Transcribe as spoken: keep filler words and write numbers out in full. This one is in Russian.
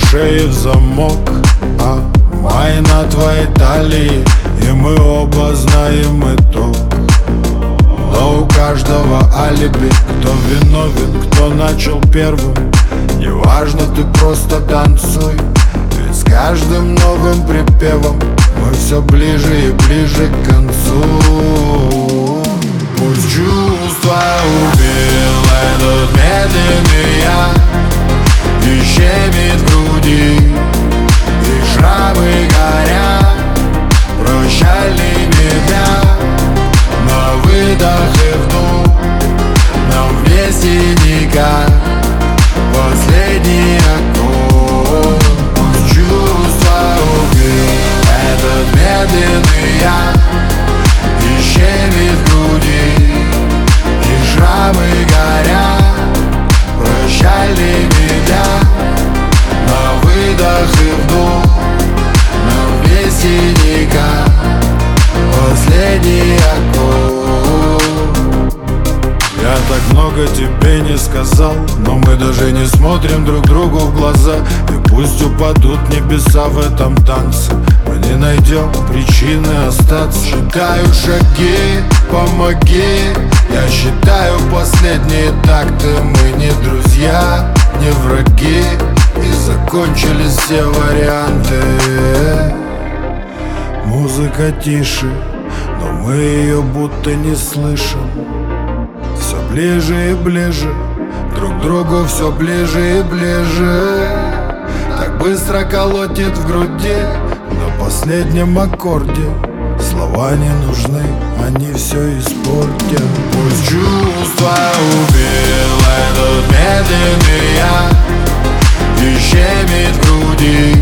шее в замок, а мой на твоей талии, и мы оба знаем итог. Но у каждого алиби, кто виновен, кто начал первым. Неважно, ты просто танцуй, ведь с каждым новым припевом мы все ближе и ближе к концу. Пусть чувства убил этот медленный я, и щемит в груди, и шрамы горят. Прощали меня на выдох и вдох, нам вместе никак. Последний аккорд. Пусть чувства убил этот медленный я, и щемит в груди, и шрамы горят. Прощали меня на выдох и вдох, нам вместе никак. Последний аккорд. Я так много тебе не сказал, но мы даже не смотрим друг другу в глаза. И пусть упадут небеса в этом танце, мы не найдем причины остаться. Считаю шаги, помоги. Я считаю последние такты. Мы не друзья, не враги, и закончились все варианты. Музыка тише, но мы ее будто не слышим. Все ближе и ближе, друг к другу все ближе и ближе. Так быстро колотит в груди на последнем аккорде. Слова не нужны, они все испортят. Пусть чувства убил этот медленный я, и щемит в груди,